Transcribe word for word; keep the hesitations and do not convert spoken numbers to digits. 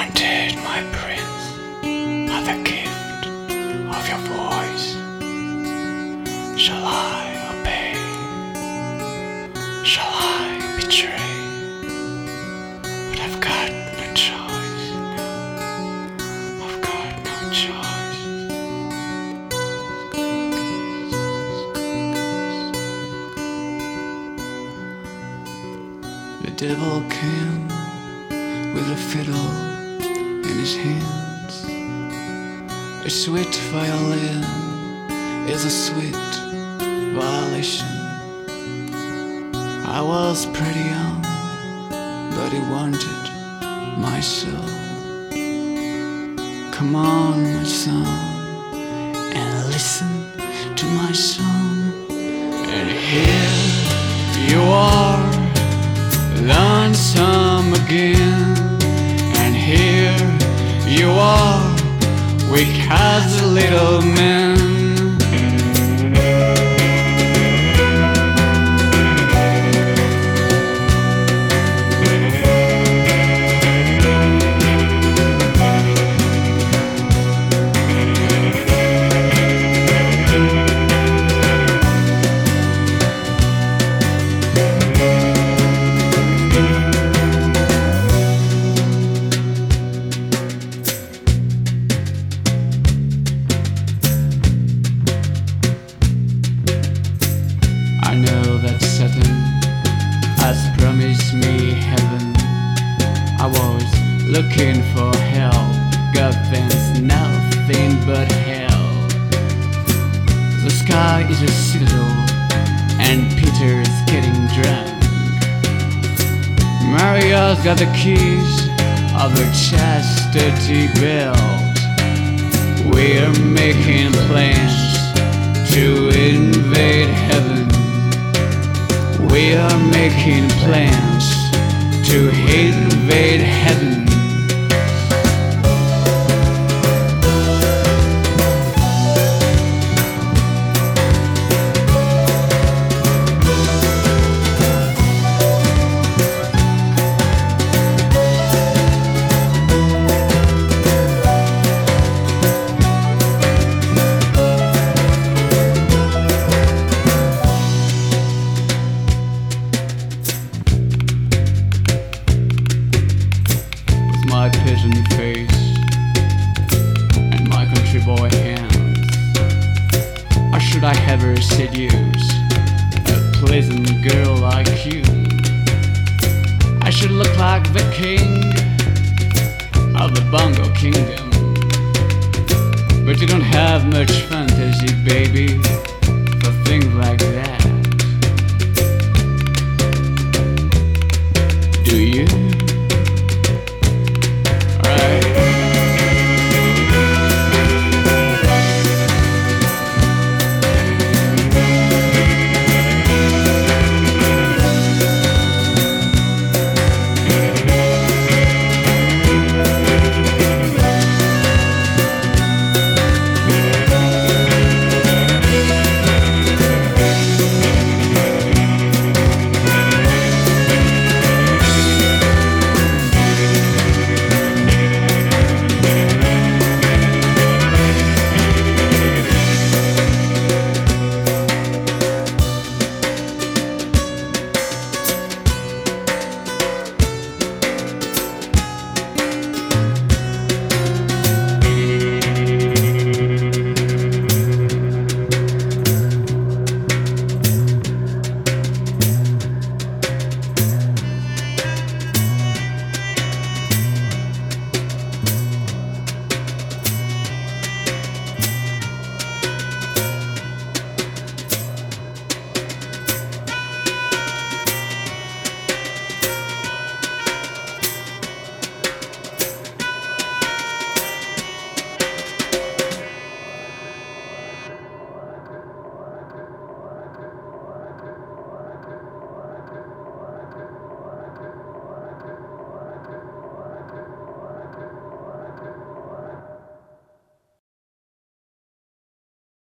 Granted, my prince, by the gift of your voice, shall I obey? Shall I betray? But I've got no choice. No, I've got no choice. The devil came with a fiddle in his hands. A sweet violin is a sweet violation. I was pretty young, but he wanted my soul. Come on, my son, and listen to my song. And here you are, lonesome again. And here you are, weak as a little man. I know that Satan has promised me heaven. I was looking for hell, got things nothing but hell. The sky is a citadel and Peter's getting drunk. Maria's got the keys of her chastity belt. We're making plans to invade heaven. We are making plans to invade heaven. My pigeon face and my country boy hands, or should I ever seduce a pleasant girl like you? I should look like the king of the Bongo Kingdom, but you don't have much fantasy, baby, for things like that, do you?